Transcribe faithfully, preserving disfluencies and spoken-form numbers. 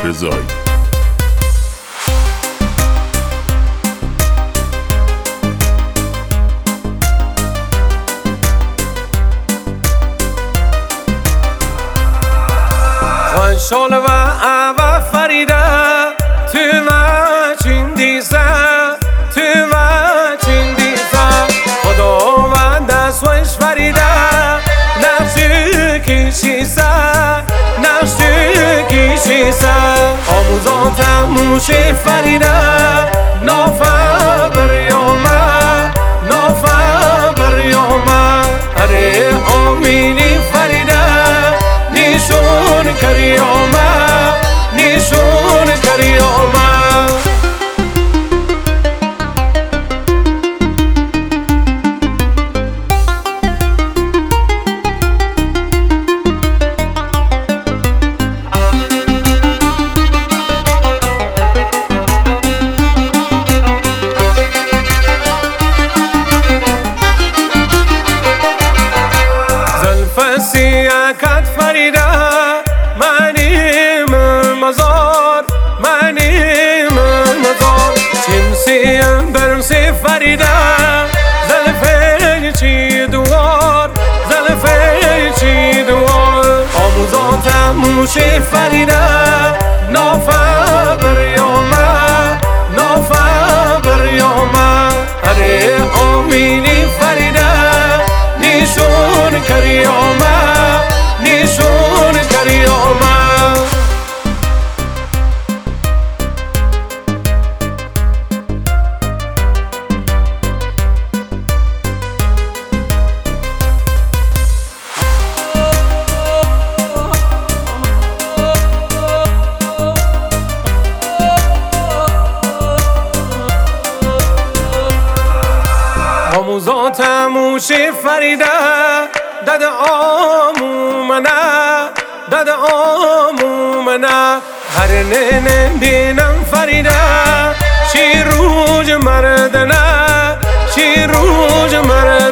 رضایی. خوشحال و عوا فریده تو وچین دیزه تو وچین دیزه خداوند دستوش فریده نقشی کشیسه نقشی کشیسه آموزان تموشی فریده نافه بریامه نافه بریامه هره آمینی فریده نیشون کریامه نیشون کریامه سیاکت فریده منی من مزار منی من مزار چمسیم برمسی فریده زلفه چی دوار زلفه چی دوار آموزان تموشی فریده نافه بریامه نافه بریامه هره آمینی فریده نیشون کریامه نیشون کریامه آموزان تموشی فریده دد آمو منه دد آمو منه هر ننه بینم فریده شی روج مردنه شی روج مردنه